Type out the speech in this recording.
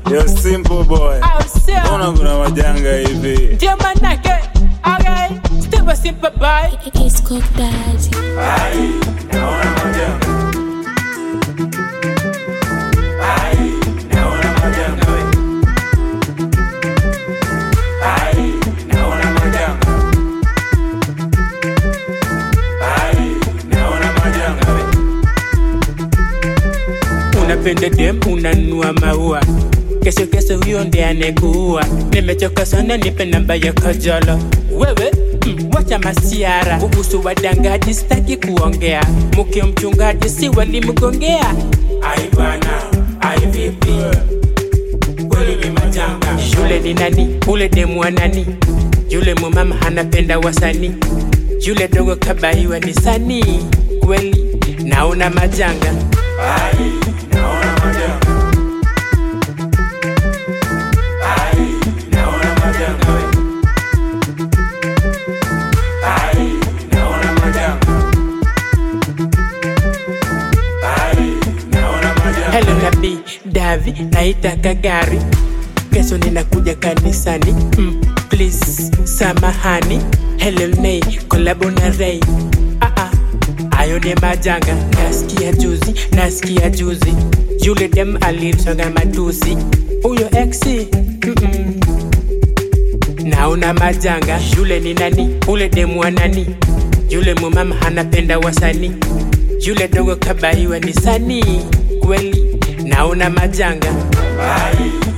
You're simple boy. Mbona kuna majanga hivi? Ndio manake, okay, still a simple boy. It's Cook Daddy. Ai, naona majanga. Ai, naona majanga. Ai, naona majanga. Ai, naona majanga. Unapenda dem, unanua maua. Kesho huyo ndiye anekuua. Nimechoka sana, nipe namba ya Kajala. Wewe, wacha masiara. Kuhusu wadangaji sitaki kuongea. Mke mchungaji si walimgongea. Ai bana, ai vipi? Kweli ni majanga. Yule ni nani? Ule demu wa nani? Yule mumama anapenda wasanii. Yule dogo kabaiwa ni sanii. Kweli, naona majanga. Ai, naona majanga. Ai, naona majanga. Ai, naona majanga. Ai, naona majanga. Hello Nabii, Davi, naitaka gari. Kesho ninakuja kanisani. Please, samahani. Hello Nay, kolabo na Ray. Ayo ni majanga. Nasikia juzi. Yule dem alisonga matusi. Uyo exi, naona majanga. Yule ni nani? Ule demu wa nani? Yule mumama anapenda wasanii. Yule dogo kabaiwa ni sanii. Kweli, naona majanga. Ai,